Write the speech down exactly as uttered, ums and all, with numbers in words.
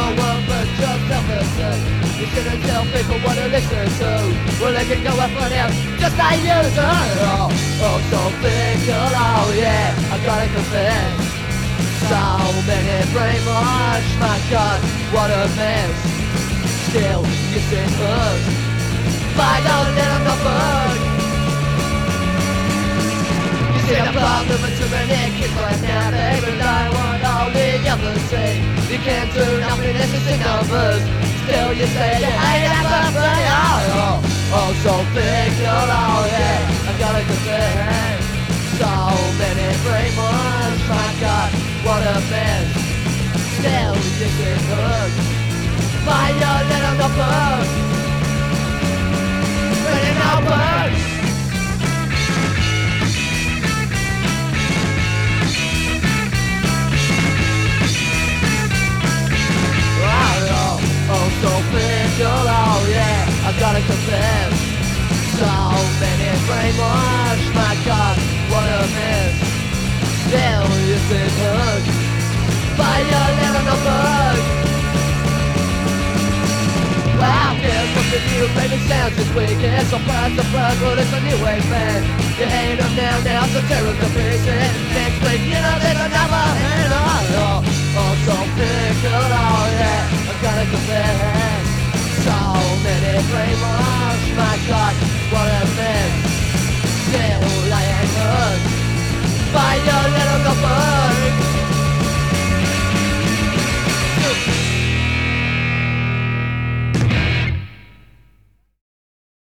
no one but yourself listen. You shouldn't tell people what to listen to. Well, they can go up for them, just like you do. Oh, oh, so fickle, oh yeah, I gotta confess. So many brainwashed, my God, what a mess. Still, you sit hooked by those little numbers. You see the problem with too many kids right now. They rely on all the others say. You can't do nothing, it's just in numbers. Still you say you ain't ever free. Oh, oh, oh, so fickle, oh yeah, I gotta confess. So many brainwashed, my God, what a mess. Still you get hooked by your little numbers. Running out birds. Oh, so fickle, oh yeah, I gotta confess. So many brainwashed, my God, what a mess. Still you've been hooked by your little numbers. Wow, guess what the new baby sounds this weekend. Surprise, surprise, well it's a new wave man. You hate them now, now, so tear them to pieces. Next week, you know there's another hand on. Oh, oh, so fickle, oh yeah, I gotta confess. So many brainwashed.